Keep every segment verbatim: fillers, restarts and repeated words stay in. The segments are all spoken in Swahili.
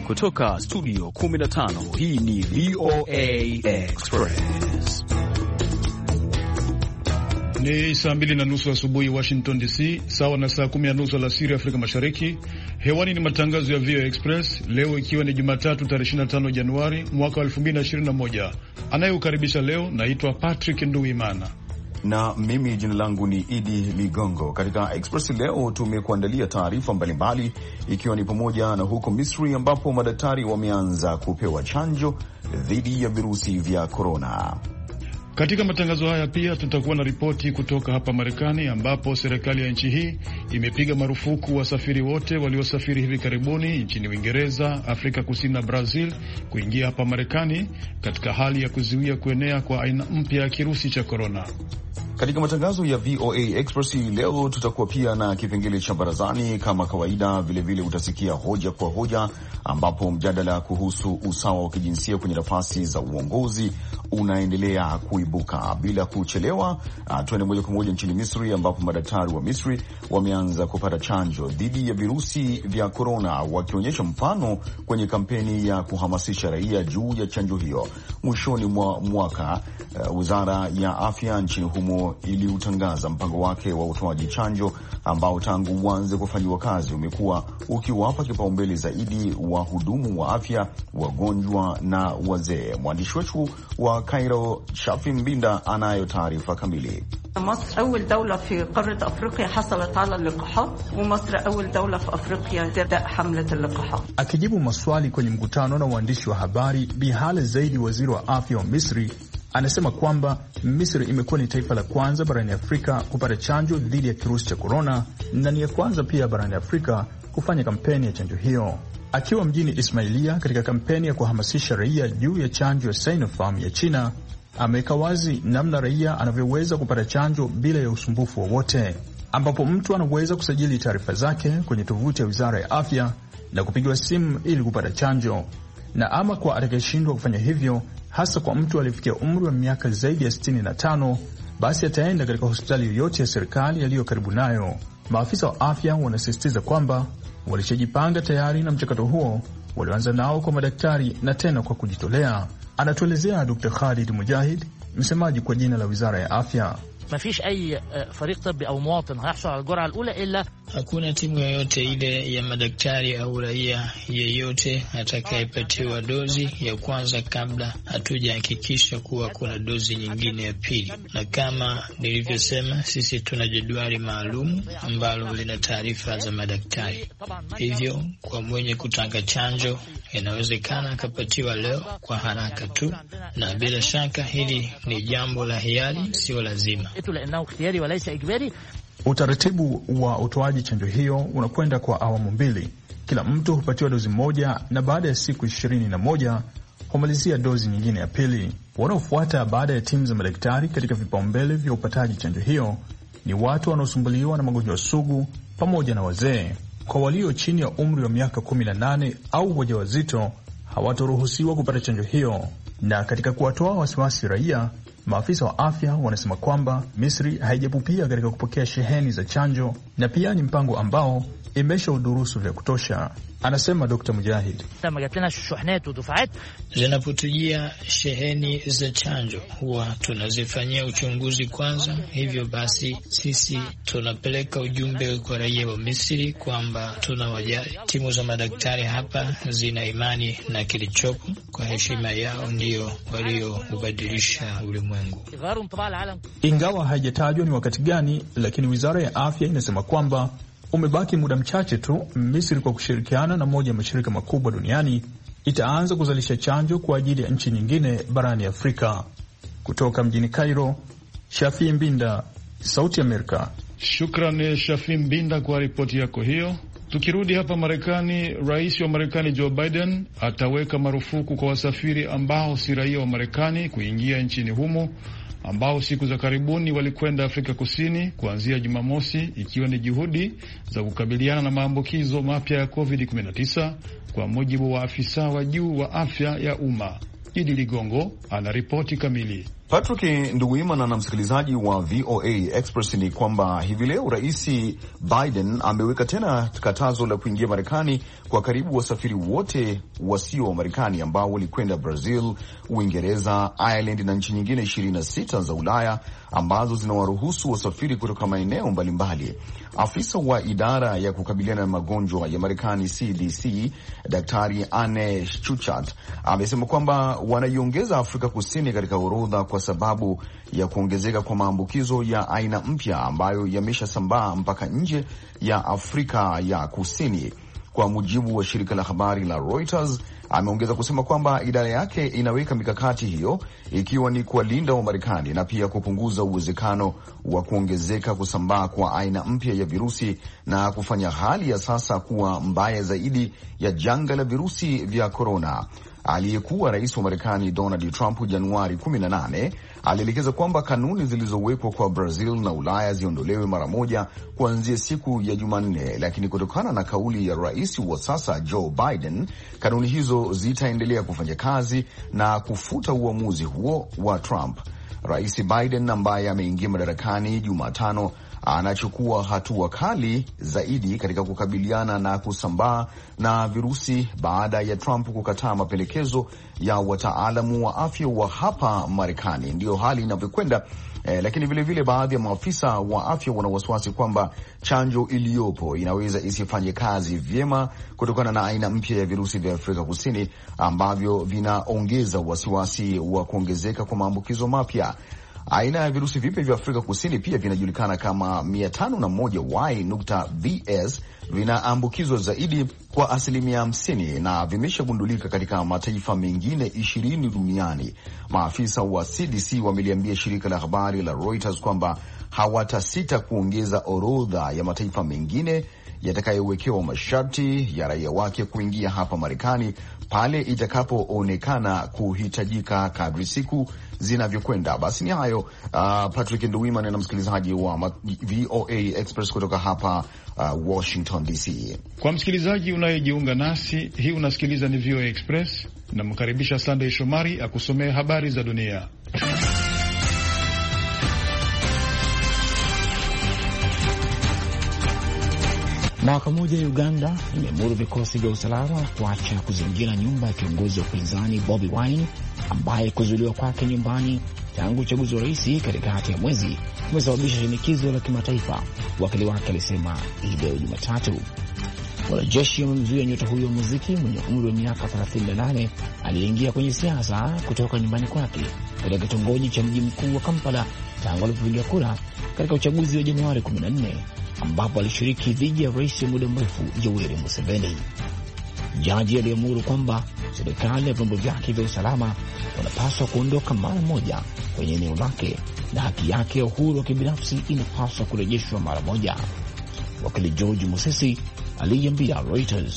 Kutoka studio kumi na tano, hii ni V O A Express. Ni saa mbili na nusu asubuhi Washington D C, sawa na saa kumi na nusu alasiri Afrika Mashariki. Hewani ni matangazo ya V O A Express, leo ikiwa ni Jumatatu tarehe ishirini na tano Januari mwaka wa elfu mbili na ishirini na moja. Anayeukaribisha leo naitwa Patrick Nduwimana. Na mimi jina langu ni Idi Ligongo. Katika Express leo tumekuandalia taarifa mbalimbali, ikiwa ni pamoja na huko Misri ambapo madaktari wameanza kupewa chanjo dhidi ya virusi vya korona. Katika matangazo haya pia tutakuwa na ripoti kutoka hapa Marekani ambapo serikali ya nchi hii imepiga marufuku wasafiri wote waliosafiri hivi karibuni nchini Uingereza, Afrika Kusini na Brazil kuingia hapa Marekani katika hali ya kuzuia kuenea kwa aina mpya ya kirusi cha korona. Katika matangazo ya V O A Express leo tutakuwa pia na kipengele cha barazani kama kawaida. Vilevile utasikia hoja kwa hoja, ambapo mjadala kuhusu usawa wa kijinsia kwenye nafasi za uongozi unaendelea kuibuka. Bila kuchelewa, tuende moja kwa moja nchini Misri ambapo madaktari wa Misri wameanza kupata chanjo dhidi ya virusi vya korona, wakionyesha mfano kwenye kampeni ya kuhamasisha raia juu ya chanjo hiyo. Mwishoni mwa mwaka, uh, wizara ya afya nchini humo iliutangaza mpango wake wa utoaji chanjo ambao tangu uanze kufanyiwa kazi umekuwa ukiwapa kipaumbele zaidi wahudumu wa afya, wagonjwa na wazee. Mwandishi wetu wa Cairo, Shafi Mbinda, anayo taarifa kamili. مصر أول دولة في قارة أفريقيا حصلت على اللقاحات ومصر أول دولة في أفريقيا تبدأ حملة اللقاحات. Akijibu maswali kwenye mkutano na waandishi wa habari, Bi Hale Zaidi, waziri wa afya wa Misri, anasema kwamba Misri imekuwa ni taifa la kwanza barani Afrika kupata chanjo dhidi ya kirusi cha korona na ni ya kwanza pia barani Afrika kufanya kampeni ya chanjo hiyo. Akiwa mjini Ismailia katika kampeni ya kuhamasisha raia juu ya chanjo ya Sinopharm ya China, ameweka wazi namna raia anavyoweza kupata chanjo bila ya usumbufu wowote, ambapo mtu anaweza kusajili taarifa zake kwenye tovuti ya wizara ya afya na kupigiwa simu ili kupata chanjo. Na ama kwa atakayeshindwa kufanya hivyo, hasa kwa mtu aliyefikia umri wa miaka zaidi ya sitini na tano, basi ataenda katika hospitali yoyote ya serikali yaliyo karibu nayo. Maafisa wa afya wanasisitiza kwamba walishajipanga tayari na mchakato huo walioanza nao kwa madaktari na tena kwa kujitolea. Anatuelezea Dokta Khalid Mujahid, msemaji kwa jina la wizara ya afya. Mafish ay fariq tabbi au muwatin hayahsul ala al-jur'a al-ula illa, hakuna timu yoyote ile ya madaktari au raia yeyote atakayepatiwa dozi ya kwanza kabla hatujahakikisha kuwa kuna dozi nyingine ya pili. Na kama nilivyosema, sisi tuna jedwali maalum ambalo lina taarifa za madaktari. Hivyo kwa mwenye kutaka chanjo inawezekana akapatiwa leo kwa haraka tu, na bila shaka hili ni jambo la hiari, sio lazima. Utaratibu wa utoaji chanjo hiyo unakwenda kwa awamu mbili. Kila mtu hupatiwa dozi moja na baada ya siku ishirini na moja humalizia dozi nyingine ya pili. Wanaofuata baada ya timu za madaktari katika vipaumbele vya upataji chanjo hiyo ni watu wanaosumbuliwa na magonjwa sugu pamoja na wazee. Kwa walio chini ya umri wa miaka kumi na nane au wajawazito hawataruhusiwa kupata chanjo hiyo. Na katika kuwatoa wasiwasi raia, maafisa wa afya wanasema kwamba Misri haijapupia katika kupokea sheheni za chanjo na pia ni mpango ambao imesha udurusu vya kutosha. Anasema Dokta Mujahid, zinapotujia sheheni za chanjo huwa tunazifanyia uchunguzi kwanza. Hivyo basi sisi tunapeleka ujumbe kwa raia wa Misri kwamba tunawajali. Timu za madaktari hapa zina imani na kilichopo, kwa heshima yao ndio walioubadilisha ulimwengu. Ingawa haijatajwa ni wakati gani, lakini wizara ya afya inasema kwamba umebaki muda mchache tu Misri kwa kushirikiana na moja ya mashirika makubwa duniani itaanza kuzalisha chanjo kwa ajili ya nchi nyingine barani Afrika. Kutoka mjini Cairo, Shafi Mbinda, Sauti Amerika. Shukrani Shafi Mbinda kwa ripoti yako hiyo. Tukirudi hapa Marekani, rais wa Marekani Joe Biden ataweka marufuku kwa wasafiri ambao si raia wa Marekani kuingia nchini humo, ambao siku za karibuni walikwenda Afrika Kusini kuanzia Jumamosi, ikiwa ni juhudi za kukabiliana na maambukizo mapya ya covid kumi na tisa, kwa mujibu wa afisa wa juu wa afya ya umma. Idi Ligongo ana ripoti kamili. Patrick Nduwimana na msikilizaji wa V O A Express, ni kwamba hivi leo Rais Biden ameweka tena katazo la kuingia Marekani kwa karibu wasafiri wote wasio wa Marekani ambao walikwenda Brazil, Uingereza, Ireland na nchi nyingine ishirini na sita za Ulaya ambazo zinawaruhusu wasafiri kutoka maeneo mbalimbali. Afisa wa idara ya kukabiliana na magonjwa ya Marekani C D C, Daktari Anne Schuchat, amesema kwamba wanaiongeza Afrika Kusini katika orodha kwa sababu ya kuongezeka kwa maambukizo ya aina mpya ambayo yameshasambaa mpaka nje ya Afrika ya Kusini. Kwa mujibu wa shirika la habari la Reuters, ameongeza kusema kwamba idara yake inaweka mikakati hiyo ikiwa ni kuwalinda wa Marekani na pia kupunguza uwezekano wa kuongezeka kusambaa kwa aina mpya ya virusi na kufanya hali ya sasa kuwa mbaya zaidi ya janga la virusi vya korona. Aliyekuwa rais wa Marekani Donald Trump Januari kumi na nane alielekeza kwamba kanuni zilizowekwa kwa Brazil na Ulaya ziondolewe mara moja kuanzia siku ya Jumanne, lakini kutokana na kauli ya rais wa sasa Joe Biden, kanuni hizo zitaendelea kufanya kazi na kufuta uamuzi huo wa Trump. Rais Biden ambaye ameingia madarakani Jumatano anachukua hatua kali zaidi katika kukabiliana na kusambaa na virusi baada ya Trump kukataa mapendekezo ya wataalamu wa afya wa hapa Marekani. Ndiyo hali inavyokwenda. Eh, lakini vile vile baadhi ya maafisa wa afya wana wasiwasi kwamba chanjo iliyopo inaweza isifanye kazi vyema kutokana na aina mpya ya virusi vya Afrika Kusini ambavyo vinaongeza wasiwasi wa kuongezeka kwa maambukizo mapya. Aina ya virusi vipya vya Afrika Kusini pia vinajulikana kama mia tano na moja Y V S vinaambukizwa zaidi kwa asilimia hamsini na vimeshagundulika katika mataifa mengine ishirini duniani. Maafisa wa C D C wameliambia shirika la habari la Reuters kwamba hawatasita kuongeza orodha ya mataifa mengine yatakayowekewa masharti ya raia wake kuingia hapa Marekani pale itakapoonekana kuhitajika kadri siku zinavyokwenda. Basi ni hayo. Uh, Patrick Nduwimana na msikilizaji wa V O A Express kutoka hapa uh, Washington D C. Kwa msikilizaji unayejiunga nasi, hii unasikiliza ni V O A Express. Namkaribisha Sunday Shomari akusomea habari za dunia. Mahakama moja ya Uganda imeamuru vikosi vya usalama kuacha kuzingira nyumba ya kiongozi wa upinzani Bobi Wine ambaye kuzuiliwa kwake nyumbani tangu uchaguzi wa rais katikati ya mwezi kumesababisha shinikizo la kimataifa, wakili wake alisema hii leo Jumatatu. Wanajeshi wamemzuia nyota huyo wa muziki mwenye umri wa miaka thelathini na nane aliyeingia kwenye siasa kutoka nyumbani kwake katika kitongoji cha mji mkuu wa Kampala tangu alipopiga kura katika uchaguzi wa Januari kumi na nne ambapo alishiriki dhidi ya rais wa muda mrefu Yoweri Museveni. Jaji aliamuru kwamba serikali na vyombo vyake vya usalama wanapaswa kuondoka mara moja kwenye eneo lake na haki yake ya uhuru wa kibinafsi inapaswa kurejeshwa mara moja. Wakili George Musisi aliambia Reuters.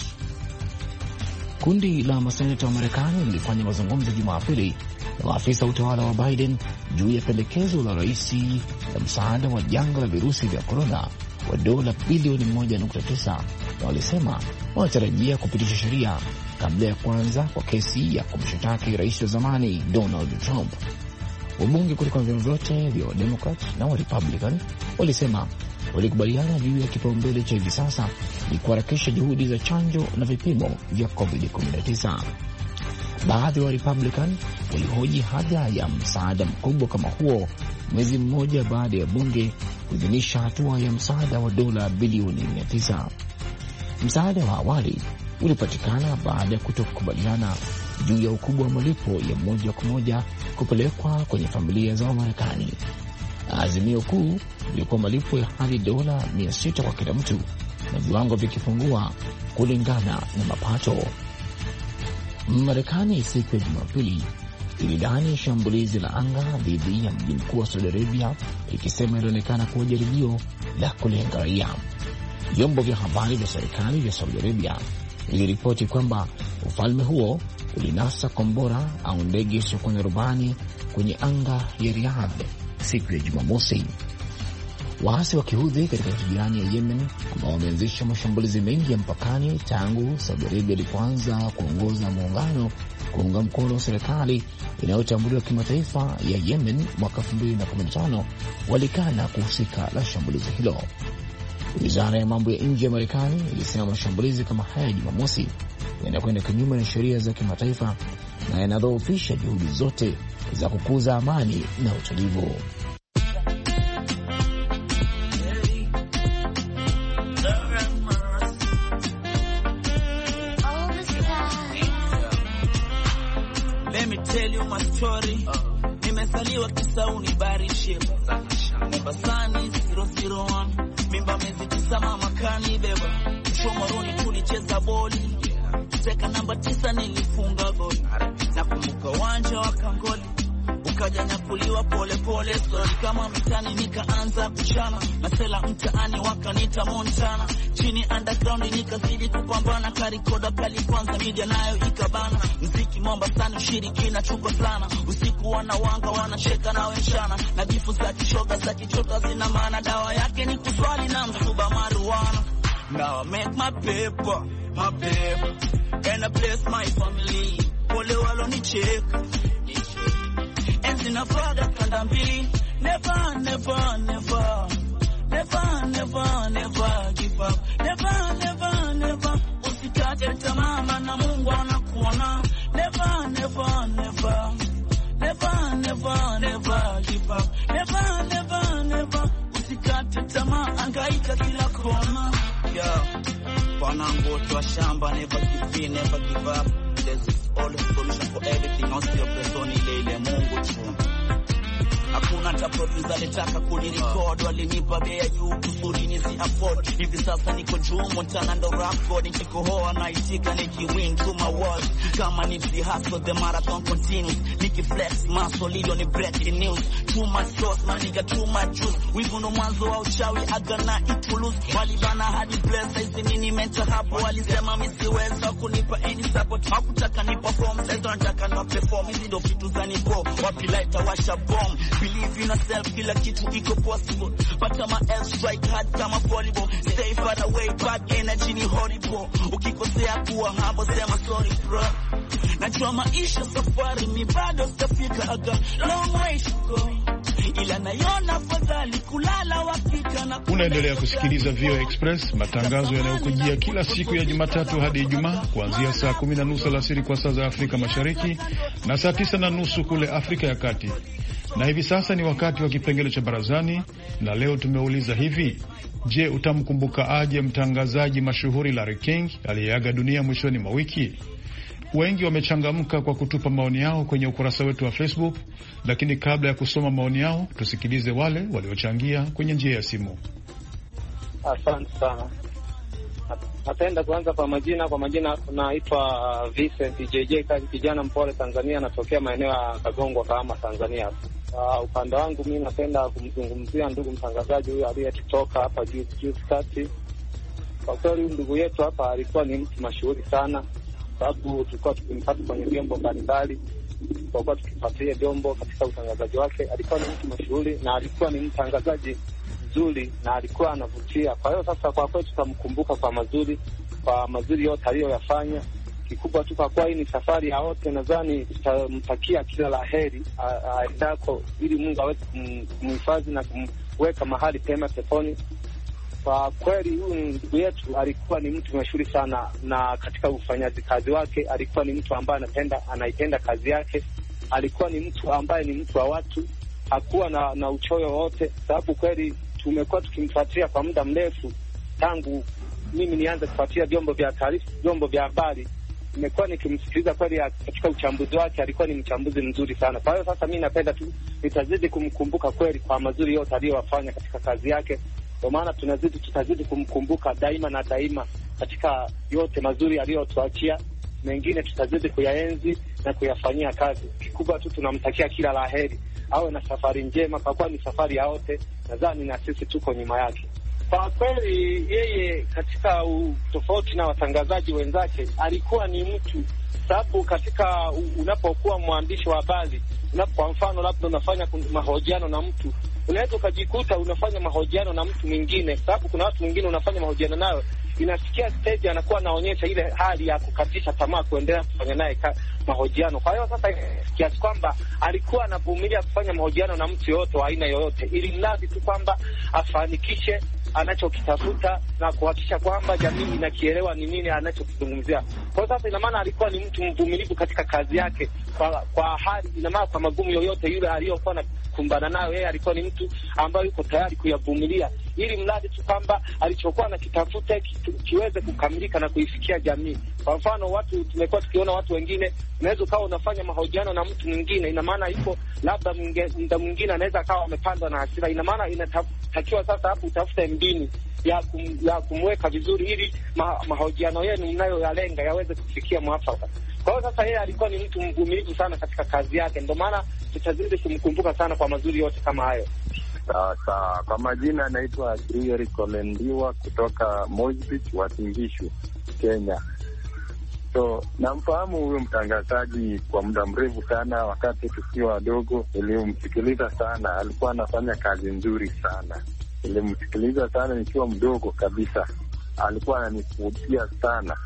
Kundi la maseneta wa Marekani lilifanya mazungumzo Jumapili na maafisa wa utawala wa Biden juu ya pendekezo la rais la msaada wa janga la virusi vya korona wa dola bilioni moja nukta tisa na walisema wanatarajia kupitisha sheria kabla ya kuanza kwa kesi ya kumshitaki rais wa zamani Donald Trump. Wabunge kutoka vyama vyote vya Democrat na wa Republican walisema walikubaliana juu ya kipaumbele cha hivi sasa ni kuharakisha juhudi za chanjo na vipimo vya covid kumi na tisa. Baadhi wa Republican walihoji haja ya msaada mkubwa kama huo mwezi mmoja baada ya bunge kuidhinisha hatua ya msaada wa dola bilioni mia tisa. Msaada wa awali ulipatikana baada ya kutokubaliana juu ya ukubwa wa malipo ya moja kwa moja kupelekwa kwenye familia za Wamarekani. Azimio kuu ilikuwa malipo ya hadi dola mia sita kwa kila mtu na viwango vikipungua kulingana na mapato. Marekani siku ya Jumapili ilidani shambulizi la anga dhidi ya mji mkuu wa Saudi Arabia ikisema ilionekana kuwa jaribio la kulenga raia. Vyombo vya habari vya serikali vya Saudi Arabia iliripoti kwamba ufalme huo ulinasa kombora au ndege isiyokuwa na rubani kwenye anga ya Riyadh siku ya Jumamosi. Waasi wa Kihudhi katika nchi jirani ya Yemen ambao wameanzisha mashambulizi mengi ya mpakani tangu Saudi Arabia ilipoanza kuongoza muungano kuunga mkono serikali inayotambuliwa kimataifa ya Yemen mwaka elfu mbili na kumi na tano walikana kuhusika na shambulizi hilo. Wizara ya mambo ya nje ya Marekani ilisema mashambulizi kama haya Jumamosi yanakwenda kinyume na sheria za kimataifa na yanadhoofisha juhudi zote za kukuza amani na utulivu. Nimesaliwa Kisauni Barishe Mombasani zero zero one, mimba mezi tisa mama kani beba, Shomoroni tulicheza boli, teka namba tisa nilifunga goli, nakumbuka uwanja wa Kangoli ukaja nyakuliwa pole pole, story kama mtani nikaanza kuchana, masela mtaani wakanita Montana, chini underground nikazidi kupambana, karikoda kali kwanza media nayo ikabana, mziki Mombasani ushirikina chuko sana, usiku wanawanga wanacheka na wenshana, na jifu za kishoga za kichota zina maana, dawa yake ni kuswali na msuba marijuana. Now I make my paper, my paper, and I bless my family, pole walo ni check, enzi na fada kanda mbili, never, never, never, never, never, never give up, never, never, never, usikate tamaa na Mungu anakuona, never, never, never, never, never, never give up, never, never, never, usikate tamaa, angaika kila kona. Yeah, panango twa shamba, never give in, never give up. There's always a solution for everything. Usiyo personi lele Mungu tu. Hakuna hata producer litaka kunirecord, walinipa bei ya juu kusudi nisi afford. Hivi sasa niko juu Montana ndo rap god, niko hoa na itika nikiwin to my world. Kama nipsi hustle the marathon continues, niki flex muscle lido ni breaking news. Too much sauce man nigga, too much juice. Wivu no mwanzo wa uchawi agana ituluse. Walibana hadi bless hizi nini mental hapo, walisema misiweza kunipa any support. Hakutaka ni perform, sasa nataka na perform. Hizi ndo vitu za nipo, wapi lighter washa bomb. Believe in yourself, kila kitu iko possible. But I'm a strike hard kama volleyball. Stay far away, bad energy ni horrible. Ukikosea kuwa habo sema sorry bro. Najua maisha safari mi bado sitafika, aga long way to go. Ila nayona fadhali kulala wakika na. Unaendelea kusikiliza V O A Express, matangazo yanayokujia kila siku ya Jumatatu hadi Ijumaa kuanzia saa kumi na nusu alasiri kwa saa za Afrika Mashariki na saa tisa na nusu kule Afrika ya Kati. Na hivi sasa ni wakati wa kipengele cha barazani, na leo tumeuliza hivi: je, utamkumbuka aje mtangazaji mashuhuri Larry King aliyeaga dunia mwishoni mwa wiki? Wengi wamechangamka kwa kutupa maoni yao kwenye ukurasa wetu wa Facebook, lakini kabla ya kusoma maoni yao, tusikilize wale waliochangia kwenye njia ya simu. Asante sana. Napenda kuanza kwa majina. Kwa majina naitwa Vincent J J, kazi kijana mpole Tanzania, natokea maeneo ya Kagongwa kama Tanzania. Uh, upande wangu mimi napenda kumzungumzia ndugu mtangazaji huyu aliyetoka hapa juu juu kati. Kwa kweli ndugu yetu hapa alikuwa ni mtu mashuhuri sana, sababu tulikuwa tukimpata kwenye vyombo mbalimbali, tulikuwa tukifuatilia vyombo katika utangazaji wake. Alikuwa ni mtu mashuhuri na alikuwa ni mtangazaji mzuri na alikuwa anavutia. Kwa hiyo sasa kwa kweli tutamkumbuka kwa mazuri, kwa mazuri yote aliyoyafanya. Kikubwa tu kwa kwa hii ni safari ya wote, nadhani tutamtakia kila laheri aendako, ili Mungu aweze kumhifadhi na kumweka mahali pema peponi. Kwa kweli huyu ndugu yetu alikuwa ni mtu mashuhuri sana, na katika ufanyaji kazi wake alikuwa ni mtu ambaye anapenda anaipenda kazi yake. Alikuwa ni mtu ambaye ni mtu wa watu, hakuwa na, na uchoyo wote, sababu kweli tumekuwa tukimfuatilia kwa muda mrefu tangu mimi nianze kufuatilia vyombo vya taarifa, vyombo vya habari. Nimekuwa nikimsikiliza kweli katika uchambuzi wake, alikuwa ni mchambuzi mzuri sana. Kwa hiyo sasa mimi napenda tu nitazidi kumkumbuka kweli kwa mazuri yote aliyofanya katika kazi yake. Kwa maana tunazidi tutazidi kumkumbuka daima na daima katika yote mazuri aliyotuachia. Mengine tutazidi kuyaenzi na kuyafanyia kazi. Kikubwa tu tunamtakia kila laheri, awe na safari njema, kwa kuwa ni safari ya wote. Nadhani na sisi tuko nyuma yake. Kwa kweli yeye katika tofauti na watangazaji wenzake alikuwa ni mtu, sababu katika unapokuwa mwandishi wa habari, unapo mfano labda unafanya mahojiano na mtu, unaweza ukajikuta unafanya mahojiano na mtu mwingine, sababu kuna watu wengine unafanya mahojiano nayo inafikia stage anakuwa anaonyesha ile hali ya kukatisha tamaa kuendelea kufanya naye mahojiano. Kwa hiyo sasa kiasi kwamba alikuwa anavumilia kufanya mahojiano na mtu yoyote wa aina yoyote, ili mradi tu kwamba afanikishe anachokitafuta na kuhakikisha kwamba jamii inakielewa ni nini anachokizungumzia. Kwa hiyo sasa ina maana alikuwa ni mtu mvumilivu katika kazi yake, kwa kwa hali, ina maana kwa magumu yoyote yule aliyokuwa na kumbana nayo, yeye alikuwa ni mtu ambaye yuko tayari kuyavumilia, ili mradi tu kwamba alichokuwa anakitafuta kiweze kukamilika na kuifikia jamii. Kwa mfano, watu tumekuwa tukiona watu wengine, unaweza ukawa unafanya mahojiano na mtu mwingine, ina maana ipo labda muda mwingine anaweza akawa amepandwa na hasira, ina maana inatakiwa sasa hapo utafute mbinu ya kum, ya kumweka vizuri ili ma, mahojiano yenu mnayoyalenga yaweze kufikia mwafaka. Kwa hiyo sasa yeye alikuwa ni mtu mvumilivu sana katika kazi yake, ndio maana tutazidi kumkumbuka sana kwa mazuri yote kama hayo. Sawa sawa. Kwa majina anaitwa Grieri Kolendiwa kutoka Mozambique, Wasingishu, Kenya. So namfahamu huyo mtangazaji kwa muda mrefu sana. Wakati tukiwa wadogo nilimsikiliza sana, alikuwa anafanya kazi nzuri sana. Nilimsikiliza sana nikiwa mdogo kabisa, alikuwa ananivutia sana.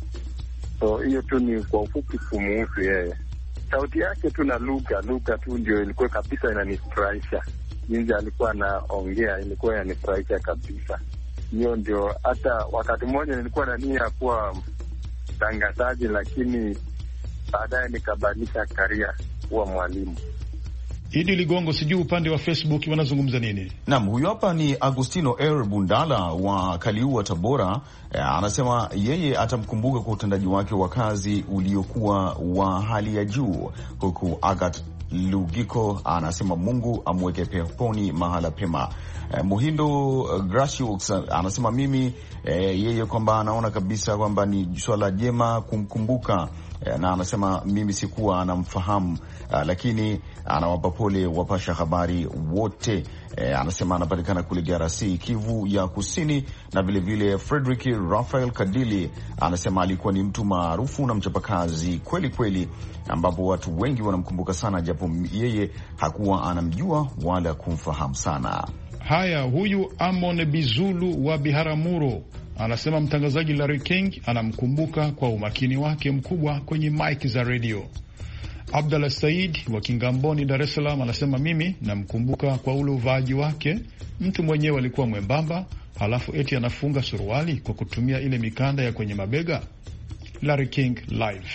So hiyo tu ni kwa ufupi kumuhusu yeye. Sauti yake tu na lugha lugha tu ndio ilikuwa kabisa inanifurahisha. Jinsi alikuwa anaongea ilikuwa inanifurahisha kabisa. Hiyo ndio, hata wakati mmoja nilikuwa na nia kuwa mtangazaji, lakini baadaye nikabadilisha karia kuwa mwalimu. Idi Ligongo, sijui upande wa Facebook wanazungumza nini? Naam, huyu hapa ni Agustino R Bundala wa Kaliua, Tabora. E, anasema yeye atamkumbuka kwa utendaji wake wa kazi uliokuwa wa hali ya juu, huku Agat Lugiko anasema Mungu amweke peponi mahala pema. E, Muhindo Gracious anasema mimi e, yeye kwamba anaona kabisa kwamba ni swala jema kumkumbuka. E, na anasema mimi sikuwa anamfahamu, uh, lakini anawapa pole wapasha habari wote. E, anasema anapatikana kule D R C, Kivu ya Kusini. Na vile vile Frederick Rafael Kadili anasema alikuwa ni mtu maarufu na mchapakazi kweli kweli, ambapo watu wengi wanamkumbuka sana, japo yeye hakuwa anamjua wala kumfahamu sana. Haya, huyu Amon Bizulu wa Biharamulo anasema mtangazaji Larry King anamkumbuka kwa umakini wake mkubwa kwenye mic za radio. Abdallah Said wa Kingamboni, Dar es Salaam anasema mimi namkumbuka kwa ule uvaaji wake. Mtu mwenyewe alikuwa mwembamba, halafu eti anafunga suruali kwa kutumia ile mikanda ya kwenye mabega. Larry King live.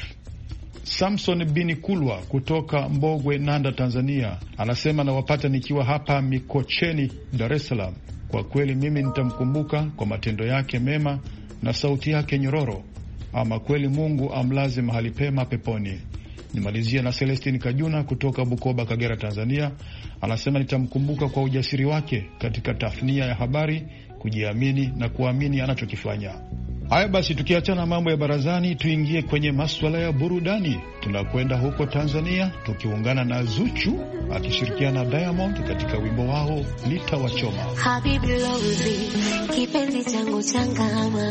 Samson Bini Kulwa kutoka Mbogwe, Nanda, Tanzania anasema nawapata nikiwa hapa Mikocheni, Dar es Salaam. Kwa kweli mimi nitamkumbuka kwa matendo yake mema na sauti yake nyororo. Ama kweli Mungu amlaze mahali pema peponi. Nimalizia na Celestine Kajuna kutoka Bukoba, Kagera, Tanzania anasema nitamkumbuka kwa ujasiri wake katika tasnia ya habari, kujiamini na kuamini anachokifanya. Haya basi, tukiachana mambo ya barazani, tuingie kwenye masuala ya burudani. Tunakwenda huko Tanzania tukiungana na Zuchu akishirikiana na Diamond katika wimbo wao Litawachoma. Habibi Lozi, kipenzi changu changama,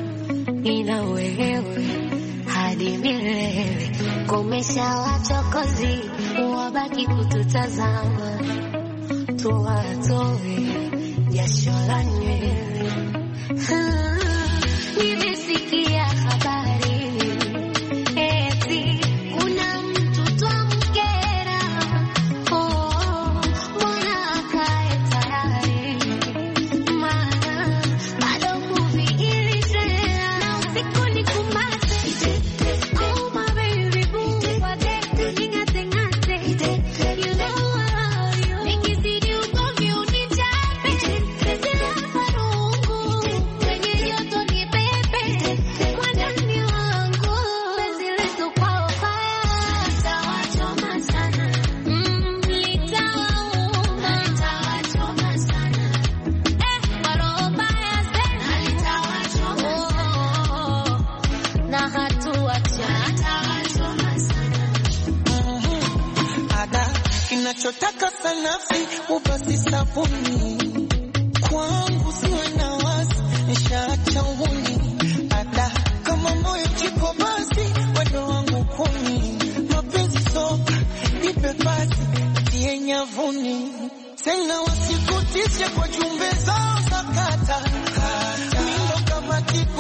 nina wewe hadi milele, komesha wachokozi wabaki kututazama, tuwatoe jasho la nywele. Nimesikia habari eti kuna mtu twamkera, oh, mbona akae tayari, maana bado movie iliendelea na usiku ni kumate. Oh my baby boo, wade ningate ngate, you know I love you, nikizidi ugomvi unichape, sila farungu kwenye joto ni pepe, mwanani wangu penzi letu kwa fire, litawachoma sana, mm, litawauma, litawachoma sana, eh, waro baya sana, litawachoma sana, na hatuacha, litawachoma sana. Ada kinachotaka sanafsi ubasi sabuni, kwangu siwe na wasi, nishaacha uni. Ada kama moyo chiko basi, wendo wangu kuni, mapenzi soka nipe basi, tie nyavuni. Tena wasikutishe kwa jumbe zao za kata, mindo kama tiku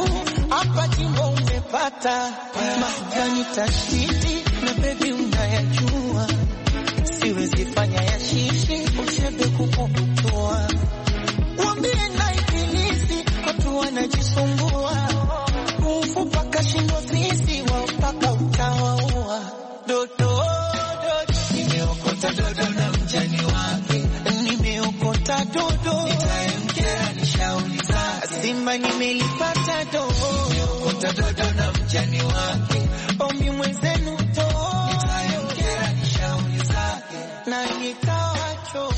kata mahgani tashtiti na baby unayajua siwezi fanya ya shishi ushebe kukubutua wambie na ibilisi watu wanajisumbua ufu paka shindo sisi wao paka utawaua dodo dodo nimeokota dodo na mjani wake nimeokota dodo nitaemkera nishauri zake simba nimelipata dodo nimeokota dodo na mjani wake ombi mwenzenu to nitaemkera nishauri zake na nitawacho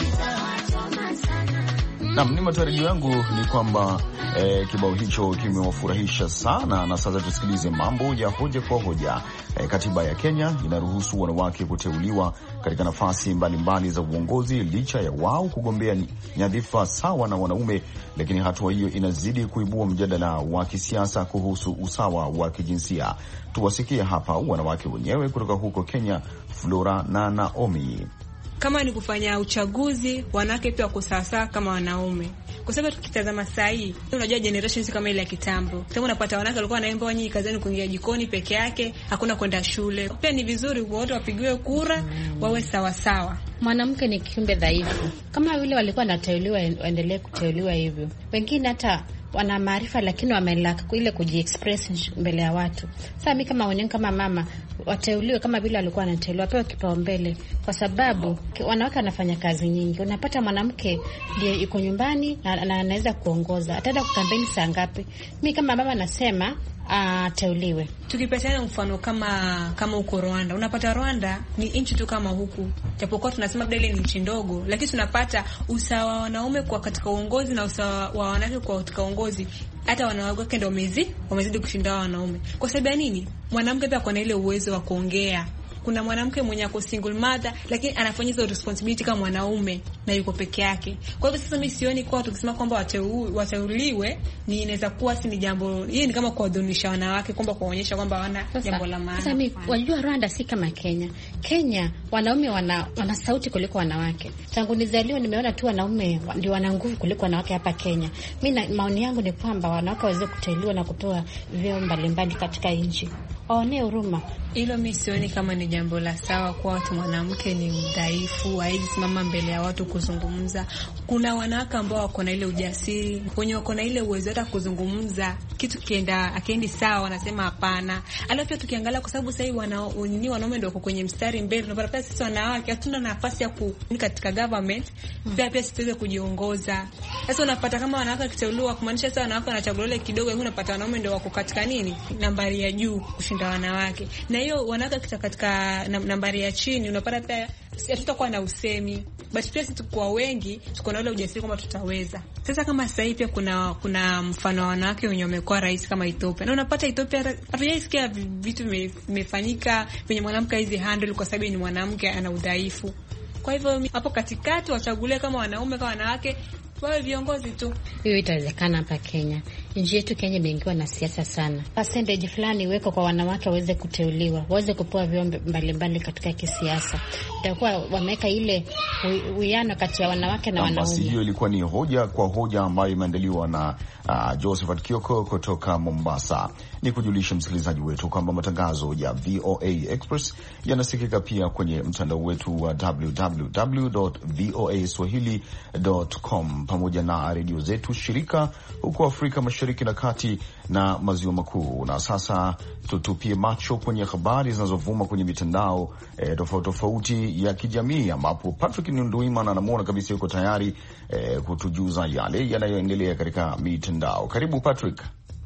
Naam, ni matarajio yangu ni kwamba eh, kibao hicho kimewafurahisha sana, na sasa tusikilize mambo ya hoja kwa hoja. Eh, katiba ya Kenya inaruhusu wanawake kuteuliwa katika nafasi mbalimbali za uongozi licha ya wao kugombea nyadhifa sawa na wanaume, lakini hatua hiyo inazidi kuibua mjadala wa kisiasa kuhusu usawa wa kijinsia. Tuwasikie hapa wanawake wenyewe kutoka huko Kenya, Flora na Naomi. Kama ni kufanya uchaguzi, wanawake pia wako sawa kama wanaume. Kwa sababu tukitazama saa hii, unajua generations kama ile ya kitambo. Kama unapata wanawake walikuwa wanaimba nyinyi kazini kuingia jikoni peke yake, hakuna kwenda shule. Pia ni vizuri wote wapigiwe kura, wawe sawa sawa. Mwanamke ni kiumbe dhaifu. Kama vile walikuwa wanateuliwa waendelee kuteuliwa hivyo. Wengine hata wana maarifa lakini wamelaka ile kujiexpress mbele ya watu. Sasa mimi kama mwenyewe kama mama wateuliwe kama vile walikuwa wanateuliwa, pewa kipaumbele kwa sababu wanawake wanafanya kazi nyingi. Unapata mwanamke ndiye yuko nyumbani na anaweza kuongoza. Ataenda kukampeni saa ngapi? Mimi kama mama nasema ateuliwe. Uh, Tukipatana mfano kama kama huko Rwanda, unapata Rwanda ni nchi tu kama huku. Japokuwa tunasema labda ile ni nchi ndogo, lakini tunapata usawa wa wanaume kwa katika uongozi na usawa wa wanawake kwa katika uongozi. Hata wanawake ndio wamezidi wamezidi kushinda wanaume. Kwa sababu ya nini? Mwanamke pia kuna ile uwezo wa kuongea. Kuna mwanamke mwenye ako single mother lakini anafanya hizo responsibility kama mwanaume na yuko peke yake. Kwa hivyo sasa mimi sioni kwa tukisema kwamba wateu, wateuliwe ni inaweza kuwa si ni jambo, hii ni kama kuadhimisha wanawake kwamba kuonyesha kwamba wana jambo la maana. Sasa mimi wajua Rwanda si kama Kenya. Kenya wanaume wana wana sauti kuliko wanawake. Tangu nizaliwa nimeona tu wanaume ndio wana nguvu kuliko wanawake hapa Kenya. Mimi maoni yangu ni kwamba wanawake waweze kuteuliwa na kutoa vyeo mbalimbali katika nchi. Waone huruma. Hilo mimi sioni kama ni jambo la sawa kwa watu. Mwanamke ni mdhaifu, haizi simama mbele ya watu kuzungumza. Kuna wanawake ambao wako na ile ujasiri, wenye wako na ile uwezo hata kuzungumza kitu kienda akiendi sawa wanasema hapana. Alafu pia tukiangalia kwa sababu sasa hivi wana nini wanaume ndio wako kwenye mstari mbele, tunapata pia sisi wanawake hatuna nafasi ya ku katika government, pia pia sisi kujiongoza. Sasa unapata kama wanawake kiteuliwa kumaanisha sasa wanawake wanachaguliwa ile kidogo, lakini unapata wanaume ndio wako katika nini nambari ya juu kushinda wanawake. Na hiyo wanawake katika nambari ya chini unapata pia hatutakuwa na usemi, but pia sisi kwa wengi tuko na ile ujasiri kwamba tutaweza. Sasa kama sasa hivi pia kuna kuna mfano wa wanawake wenye wamekuwa rais kama Ethiopia, na unapata Ethiopia hatujasikia vitu vimefanyika venye mwanamke hizi handle kwa sababu ni mwanamke ana udhaifu. Kwa hivyo hapo katikati wachagulie kama wanaume kama wanawake wawe viongozi tu. Hiyo itawezekana hapa Kenya. Nchi yetu Kenya imeingiwa na siasa sana. Percentage fulani iweko kwa wanawake waweze kuteuliwa, waweze kupewa vyeo mbalimbali katika kisiasa. Itakuwa wameweka ile uwiano kati ya wanawake na wanaume. Basi hiyo ilikuwa ni hoja kwa hoja ambayo imeandaliwa na uh, Josephat Kioko kutoka Mombasa. Ni kujulisha msikilizaji wetu kwamba matangazo ya V O A Express yanasikika pia kwenye mtandao wetu wa w w w dot v o a swahili dot com pamoja na redio zetu shirika huko Afrika Mashariki na Kati na Maziwa Makuu. Na sasa tutupie macho kwenye habari zinazovuma kwenye mitandao e, tofauti tofauti ya kijamii, ambapo Patrick Nduimana anamuona kabisa yuko tayari e, kutujuza yale yanayoendelea katika mitandao. Karibu Patrick.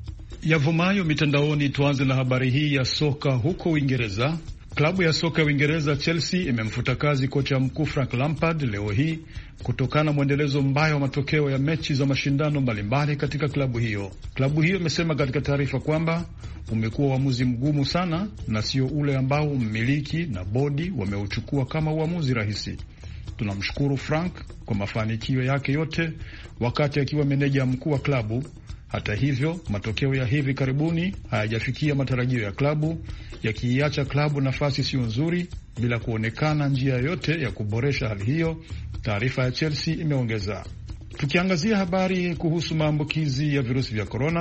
Yavumayo mitandaoni. Tuanze na habari hii ya soka huko Uingereza. Klabu ya soka ya Uingereza Chelsea imemfuta kazi kocha mkuu Frank Lampard leo hii kutokana na mwendelezo mbaya wa matokeo ya mechi za mashindano mbalimbali katika klabu hiyo. Klabu hiyo imesema katika taarifa kwamba umekuwa uamuzi mgumu sana na sio ule ambao mmiliki na bodi wameuchukua kama uamuzi rahisi. Tunamshukuru Frank kwa mafanikio yake yote wakati akiwa meneja mkuu wa klabu. Hata hivyo, matokeo ya hivi karibuni hayajafikia matarajio ya klabu, yakiiacha klabu nafasi sio nzuri bila kuonekana njia yoyote ya kuboresha hali hiyo, taarifa ya Chelsea imeongeza. Tukiangazia habari kuhusu maambukizi ya virusi vya korona,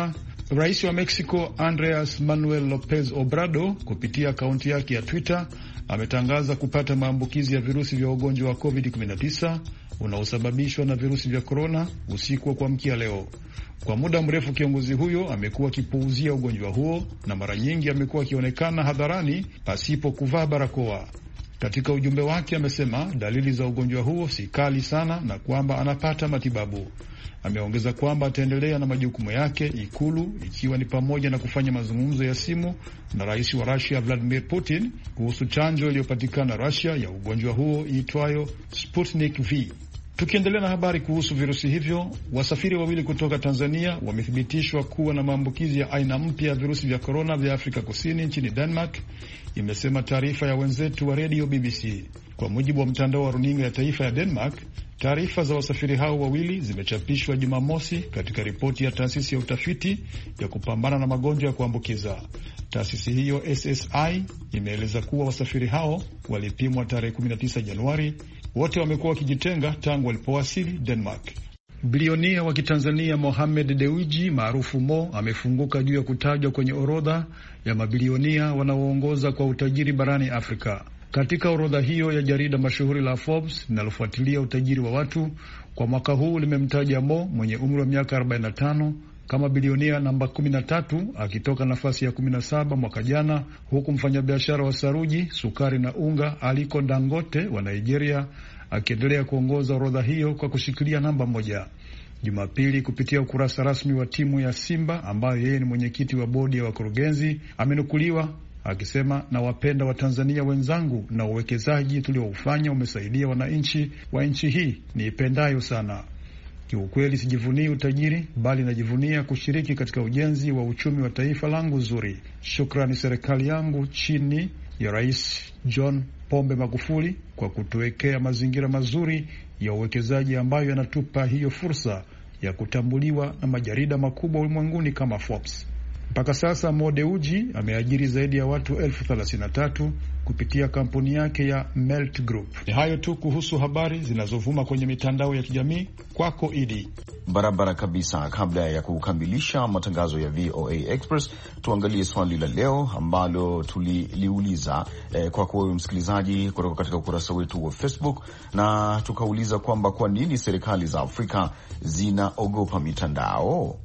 Rais wa Mexico Andres Manuel Lopez Obrador kupitia akaunti yake ya Twitter ametangaza kupata maambukizi ya virusi vya ugonjwa wa covid kumi na tisa unaosababishwa na virusi vya korona usiku wa kuamkia leo. Kwa muda mrefu kiongozi huyo amekuwa akipuuzia ugonjwa huo na mara nyingi amekuwa akionekana hadharani pasipo kuvaa barakoa. Katika ujumbe wake amesema dalili za ugonjwa huo si kali sana na kwamba anapata matibabu. Ameongeza kwamba ataendelea na majukumu yake Ikulu, ikiwa ni pamoja na kufanya mazungumzo ya simu na rais wa Russia Vladimir Putin kuhusu chanjo iliyopatikana Russia ya ugonjwa huo iitwayo Sputnik V. Tukiendelea na habari kuhusu virusi hivyo, wasafiri wawili kutoka Tanzania wamethibitishwa kuwa na maambukizi ya aina mpya ya virusi vya korona vya Afrika Kusini nchini Denmark, imesema taarifa ya wenzetu wa redio B B C. Kwa mujibu wa mtandao wa runinga ya taifa ya Denmark, taarifa za wasafiri hao wawili zimechapishwa Jumamosi katika ripoti ya taasisi ya utafiti ya kupambana na magonjwa ya kuambukiza. Taasisi hiyo S S I imeeleza kuwa wasafiri hao walipimwa tarehe kumi na tisa Januari. Wote wamekuwa wakijitenga tangu walipowasili Denmark. Bilionia wa Kitanzania Mohamed Dewji maarufu Mo amefunguka juu ya kutajwa kwenye orodha ya mabilionia wanaoongoza kwa utajiri barani Afrika. Katika orodha hiyo ya jarida mashuhuri la Forbes linalofuatilia utajiri wa watu, kwa mwaka huu limemtaja Mo mwenye umri wa miaka arobaini na tano kama bilionia namba kumi na tatu akitoka nafasi ya kumi na saba mwaka jana, huku mfanyabiashara wa saruji, sukari na unga Aliko Dangote wa Nigeria akiendelea kuongoza orodha hiyo kwa kushikilia namba moja. Jumapili, kupitia ukurasa rasmi wa timu ya Simba ambayo yeye ni mwenyekiti wa bodi ya wakurugenzi, amenukuliwa akisema, na wapenda wa Tanzania wenzangu na uwekezaji tulioufanya umesaidia wananchi wa nchi hii niipendayo sana. Kiukweli sijivunii utajiri, bali najivunia kushiriki katika ujenzi wa uchumi wa taifa langu zuri. Shukrani serikali yangu chini ya Rais John Pombe Magufuli kwa kutuwekea mazingira mazuri ya uwekezaji ambayo yanatupa hiyo fursa ya kutambuliwa na majarida makubwa ulimwenguni kama Forbes. Mpaka sasa Mo Dewji ameajiri zaidi ya watu elfu thelathini na tatu kupitia kampuni yake ya Melt Group. Ni hayo tu kuhusu habari zinazovuma kwenye mitandao ya kijamii. Kwako Idi. Barabara kabisa. Kabla ya kukamilisha matangazo ya V O A Express, tuangalie swali la leo ambalo tuliliuliza eh, kwako wewe msikilizaji kutoka katika ukurasa wetu wa Facebook, na tukauliza kwamba kwa nini serikali za Afrika zinaogopa mitandao?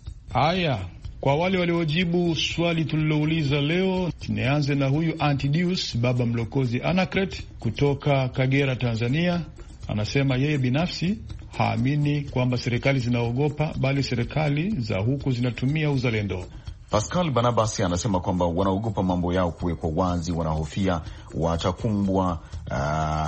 Haya, kwa wale waliojibu swali tulilouliza leo, tunaanze na huyu Antidius Baba Mlokozi Anacret kutoka Kagera, Tanzania. Anasema yeye binafsi haamini kwamba serikali zinaogopa, bali serikali za huku zinatumia uzalendo. Pascal Banabasi anasema kwamba wanaogopa mambo yao kuwekwa wazi, wanahofia watakumbwa uh,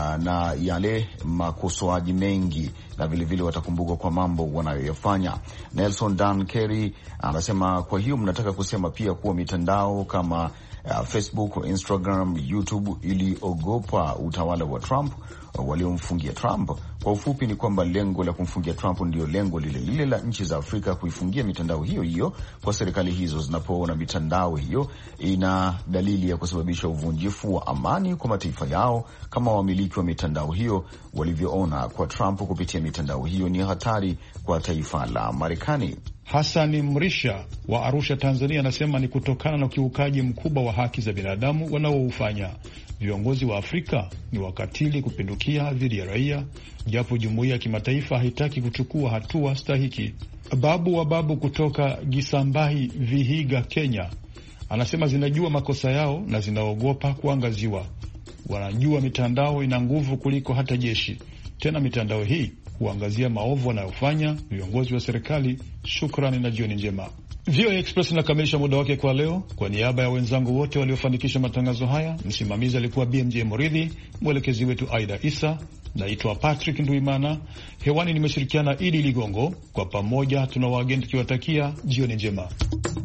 na yale makosoaji mengi na vilevile watakumbukwa kwa mambo wanayoyafanya. Nelson Dan Kerry anasema kwa hiyo mnataka kusema pia kuwa mitandao kama uh, Facebook, Instagram, YouTube iliogopa utawala wa Trump waliomfungia Trump. Kwa ufupi ni kwamba lengo la kumfungia Trump ndio lengo lile lile la nchi za Afrika kuifungia mitandao hiyo hiyo kwa serikali hizo zinapoona mitandao hiyo ina dalili ya kusababisha uvunjifu wa amani kwa mataifa yao, kama wamiliki wa mitandao hiyo walivyoona kwa Trump kupitia mitandao hiyo ni hatari kwa taifa la Marekani. Hasani Mrisha wa Arusha, Tanzania anasema ni kutokana na ukiukaji mkubwa wa haki za binadamu wanaoufanya. Viongozi wa Afrika ni wakatili kupindukia dhidi ya raia, japo jumuiya ya kimataifa haitaki kuchukua hatua stahiki. Babu wa Babu kutoka Gisambahi, Vihiga, Kenya anasema zinajua makosa yao na zinaogopa kuangaziwa. Wanajua mitandao ina nguvu kuliko hata jeshi. Tena mitandao hii huangazia maovu wanayofanya viongozi wa serikali. Shukrani na jioni njema. V O A Express inakamilisha muda wake kwa leo. Kwa niaba ya wenzangu wote waliofanikisha matangazo haya, msimamizi alikuwa B M J Moridhi, mwelekezi wetu Aida Isa. Naitwa Patrick Nduimana, hewani nimeshirikiana Idi Ligongo. Kwa pamoja tuna wageni tukiwatakia jioni njema.